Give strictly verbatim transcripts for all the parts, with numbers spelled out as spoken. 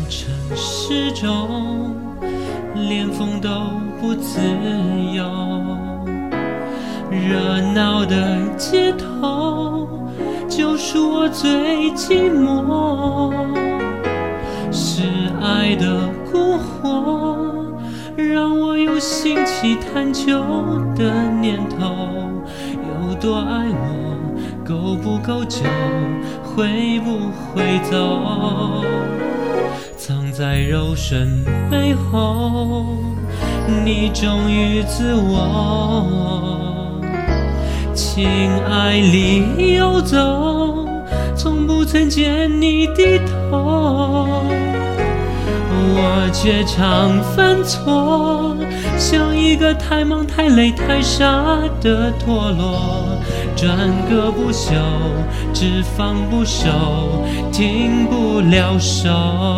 城市中，连风都不自由。热闹的街头，就是我最寂寞。是爱的蛊惑，让我有兴起探究的念头。有多爱我，够不够久，会不会走？藏在柔顺背后，你忠于自我，情爱里游走，从不曾见你低头。我却常犯错，像一个太忙太累太傻的陀螺，转个不休，只放不收，停不了手。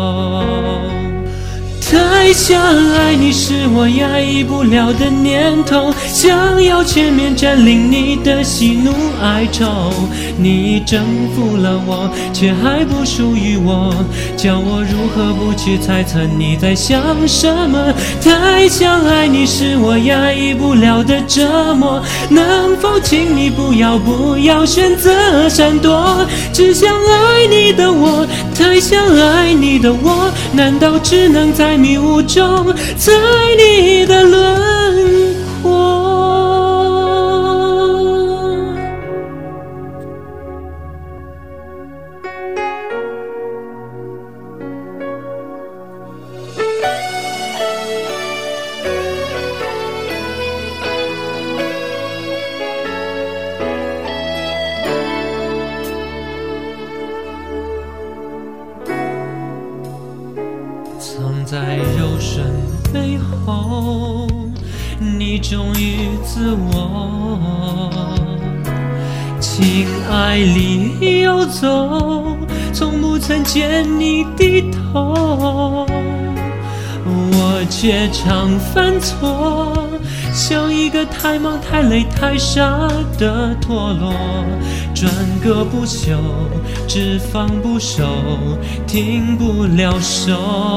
太想爱你是我压抑不了的念头，想要全面占领你的喜怒哀愁。你征服了我，却还不属于我，叫我如何不去猜测你在想什么。太想爱你是我压抑不了的折磨，能否请你不要不要选择闪躲？只想爱你的我，太想爱你的我，难道只能在迷雾中猜你的轮廓？藏在柔顺背后，你忠于自我，情爱里游走，从不曾见你低头。我却常犯错，像一个太忙太累太傻的陀螺，转个不休，只放不收，停不了手。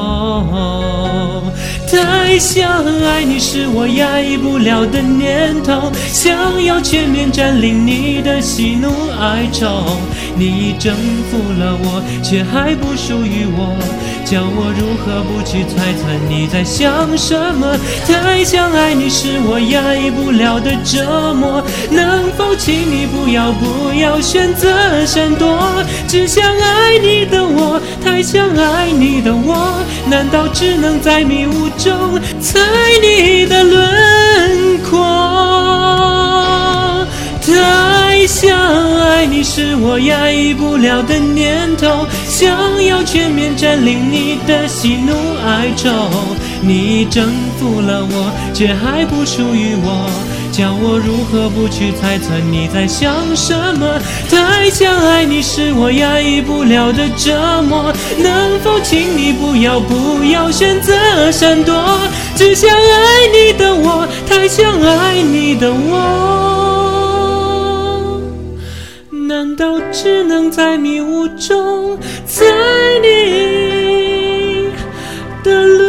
太想爱你是我压抑不了的念头，想要全面占领你的喜怒哀愁。你征服了我，却还不属于我，叫我如何不去猜测你在想什么。太想爱你是我压抑不了的折磨，能否请你不要不要选择闪躲？只想爱你的我，太想爱你的我，难道只能在迷雾中猜你的轮廓？太想爱你是我压抑不了的念头，想要全面占领你的喜怒哀愁。你征服了我，却还不属于我，叫我如何不去猜测你在想什么。太想爱你是我压抑不了的折磨，能否请你不要不要选择闪躲？只想爱你的我，太想爱你的我，难道只能在迷雾中猜你的路？